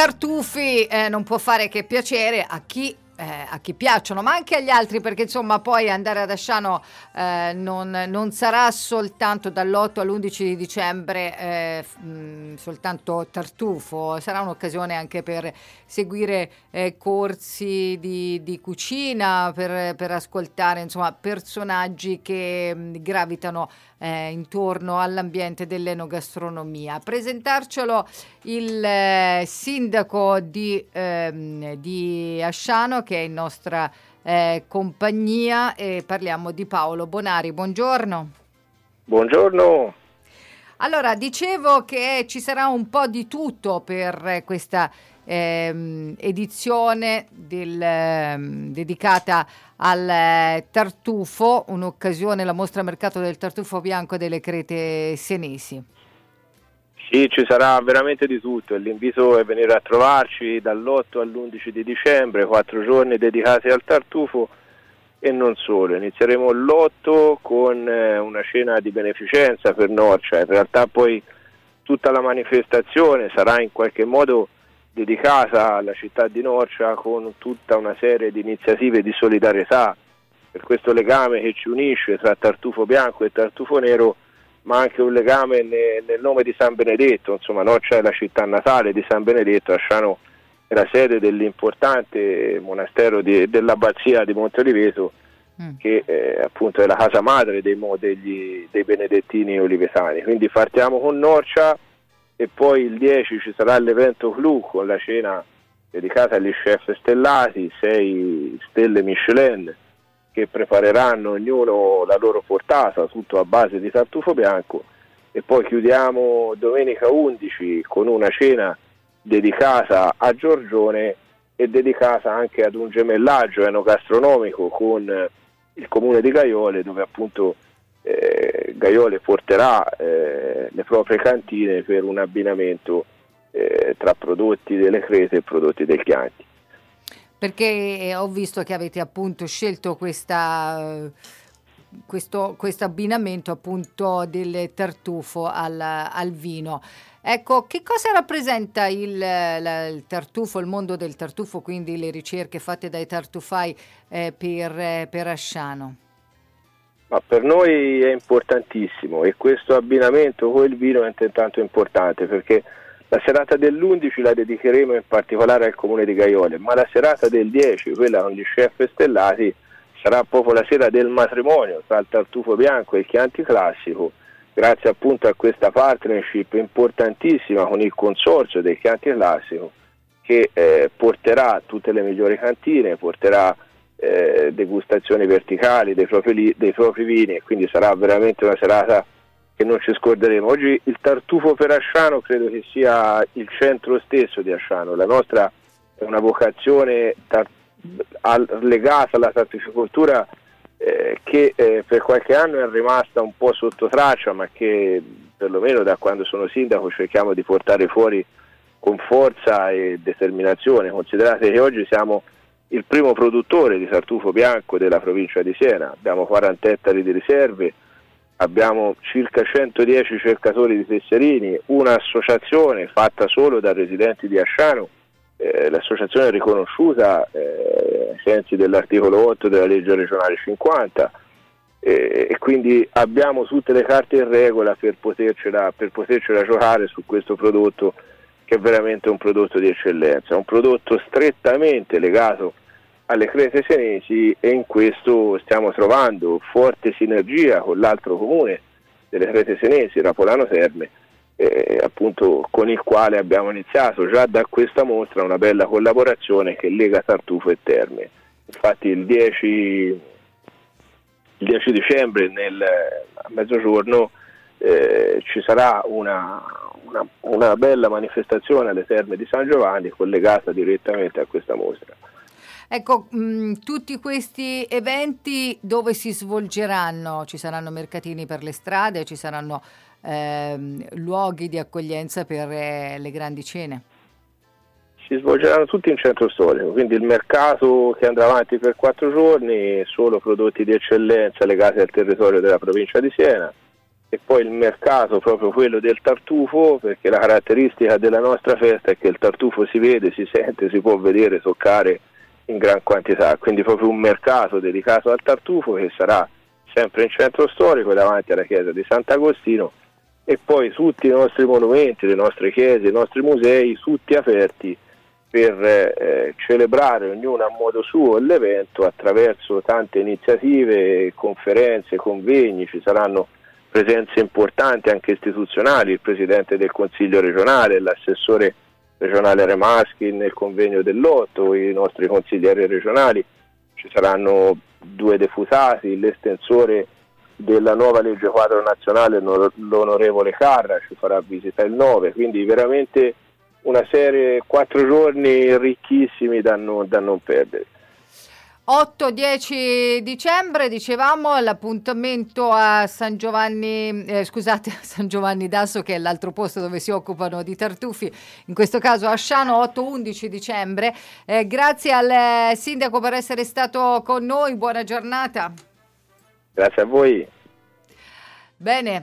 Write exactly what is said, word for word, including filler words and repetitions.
tartufi eh, non può fare che piacere a chi Eh, a chi piacciono, ma anche agli altri, perché insomma poi andare ad Asciano eh, non, non sarà soltanto dall'otto all'undici di dicembre eh, mh, soltanto tartufo, sarà un'occasione anche per seguire eh, corsi di, di cucina, per, per ascoltare insomma personaggi che mh, gravitano eh, intorno all'ambiente dell'enogastronomia. A presentarcelo il eh, sindaco di, ehm, di Asciano, che è in nostra eh, compagnia, e parliamo di Paolo Bonari. Buongiorno. Buongiorno. Allora, dicevo che ci sarà un po' di tutto per questa ehm, edizione del, ehm, dedicata al eh, tartufo, un'occasione, la mostra mercato del tartufo bianco delle Crete Senesi. Sì, ci sarà veramente di tutto. L'invito è venire a trovarci dall'otto all'undici di dicembre, quattro giorni dedicati al tartufo e non solo. Inizieremo l'otto con eh, una cena di beneficenza per Norcia. In realtà poi tutta la manifestazione sarà in qualche modo dedicata alla città di Norcia, con tutta una serie di iniziative di solidarietà per questo legame che ci unisce tra tartufo bianco e tartufo nero, ma anche un legame ne, nel nome di San Benedetto. Insomma, Norcia è la città natale di San Benedetto, Asciano è la sede dell'importante monastero di, dell'abbazia di Montoliveto, mm. che eh, appunto è la casa madre dei, degli, dei benedettini olivetani. Quindi partiamo con Norcia e poi il dieci ci sarà l'evento clou con la cena dedicata agli chef stellati, sei stelle Michelin, che prepareranno ognuno la loro portata, tutto a base di tartufo bianco, e poi chiudiamo domenica undici con una cena dedicata a Giorgione e dedicata anche ad un gemellaggio enogastronomico con il comune di Gaiole, dove appunto eh, Gaiole porterà eh, le proprie cantine per un abbinamento eh, tra prodotti delle Crete e prodotti del Chianti. Perché ho visto che avete appunto scelto questa, questo, questo abbinamento appunto del tartufo al, al vino. Ecco, che cosa rappresenta il, la, il tartufo, il mondo del tartufo, quindi le ricerche fatte dai tartufai eh, per, eh, per Asciano? Ma per noi è importantissimo, e questo abbinamento con il vino è altrettanto importante, perché la serata dell'undici la dedicheremo in particolare al comune di Gaiole, ma la serata del dieci, quella con gli chef stellati, sarà proprio la sera del matrimonio tra il tartufo bianco e il Chianti classico, grazie appunto a questa partnership importantissima con il consorzio del Chianti classico, che eh, porterà tutte le migliori cantine, porterà eh, degustazioni verticali dei propri, dei propri vini, e quindi sarà veramente una serata che non ci scorderemo. Oggi il tartufo per Asciano credo che sia il centro stesso di Asciano. La nostra è una vocazione tar- al- legata alla tartuficoltura eh, che eh, per qualche anno è rimasta un po' sotto traccia, ma che perlomeno da quando sono sindaco cerchiamo di portare fuori con forza e determinazione. Considerate che oggi siamo il primo produttore di tartufo bianco della provincia di Siena, abbiamo quaranta ettari di riserve, abbiamo circa centodieci cercatori di tesserini, un'associazione fatta solo da residenti di Asciano, eh, l'associazione è riconosciuta eh, ai sensi dell'articolo otto della legge regionale cinquanta, eh, e quindi abbiamo tutte le carte in regola per potercela, per potercela giocare su questo prodotto, che è veramente un prodotto di eccellenza, un prodotto strettamente legato alle Crete Senesi, e in questo stiamo trovando forte sinergia con l'altro comune delle Crete Senesi, Rapolano Terme, eh, appunto con il quale abbiamo iniziato già da questa mostra una bella collaborazione che lega Tartufo e Terme. Infatti il dieci, il dieci dicembre nel, a mezzogiorno eh, ci sarà una, una, una bella manifestazione alle Terme di San Giovanni collegata direttamente a questa mostra. Ecco, mh, tutti questi eventi dove si svolgeranno? Ci saranno mercatini per le strade, ci saranno ehm, luoghi di accoglienza per eh, le grandi cene? Si svolgeranno tutti in centro storico, quindi il mercato che andrà avanti per quattro giorni, solo prodotti di eccellenza legati al territorio della provincia di Siena. e poi il mercato proprio quello del tartufo, perché la caratteristica della nostra festa è che il tartufo si vede, si sente, si può vedere, toccare in gran quantità, quindi proprio un mercato dedicato al tartufo che sarà sempre in centro storico davanti alla chiesa di Sant'Agostino, e poi tutti i nostri monumenti, le nostre chiese, i nostri musei, tutti aperti per eh, celebrare ognuno a modo suo l'evento attraverso tante iniziative, conferenze, convegni. Ci saranno presenze importanti anche istituzionali, il Presidente del Consiglio regionale, l'assessore regionale Remaschi nel convegno dell'otto, i nostri consiglieri regionali, ci saranno due deputati, l'estensore della nuova legge quadro nazionale, l'onorevole Carra, ci farà visita il nove, quindi veramente una serie, quattro giorni ricchissimi da non, da non perdere. otto dieci dicembre, dicevamo, l'appuntamento a San Giovanni, eh, scusate, San Giovanni d'Asso, che è l'altro posto dove si occupano di tartufi, in questo caso a Asciano, otto undici dicembre. Eh, grazie al eh, sindaco per essere stato con noi, buona giornata. Grazie a voi. Bene.